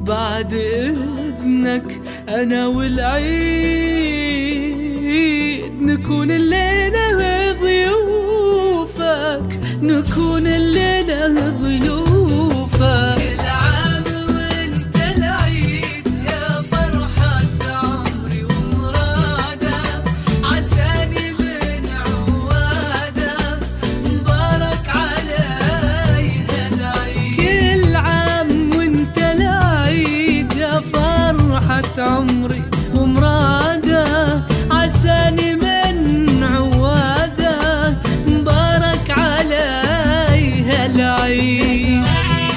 بعد إذنك أنا والعيد نكون الليلة ضيوفك، نكون الليلة ضيوفك. كل عام وانت العيد يا فرحة عمري ومرادة، عساني من عوادة مبارك علي هالعيد. كل عام وانت العيد يا فرحة عمري ومرادة، عساني من عوادة مبارك علي هالعيد.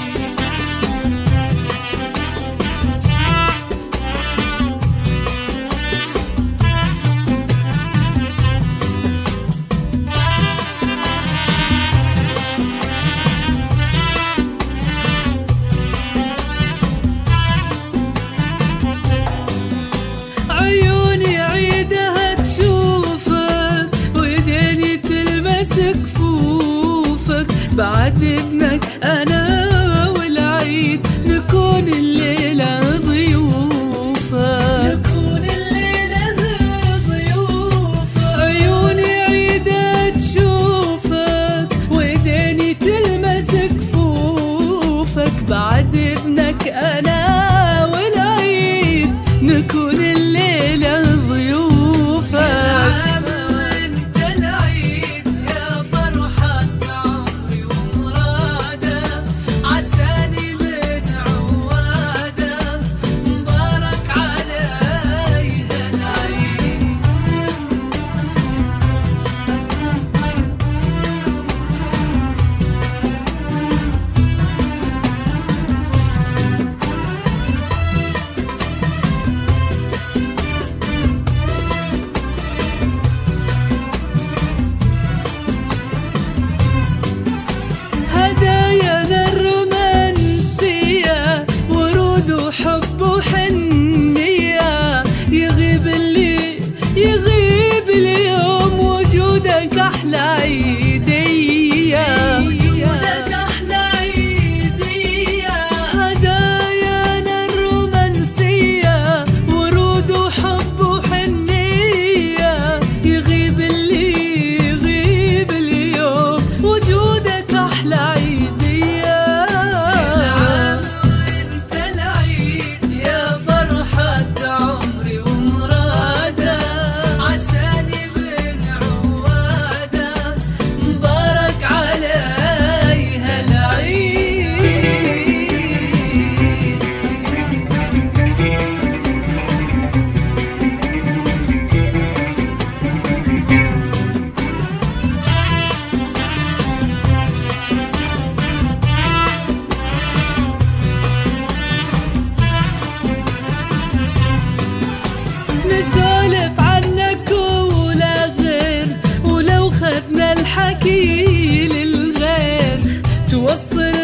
عيوني عيدها تشوفك ويديني تلمس كفوفك، بعد إذنك أنا والعيد نكون الليلة ضيوفك، نكون الليلة ضيوفك. عيوني عيدها تشوفك ويديني تلمس كفوفك، بعد إذنك أنا والعيد نكون الليلة ضيوفك. عام وانت العيد يا فرحة عمري ومرادة، عساني من عوادة مبارك علي هالعيد. هدايانا الرومانسية ورود وحب وحنية، يغيب اليوم وجودك أحلى عيدية، وجودك أحلى عيدية. هدايانا الرومانسية ورود وحب وحنية، يغيب اليوم وجودك أحلى عيدية. كل عام وانت العيد يا فرحة عمري ومرادة، عساني من عوادة مبارك علي هالعيد. نسولف عنك ولا غير، ولو خذنا الحكي للغير توصل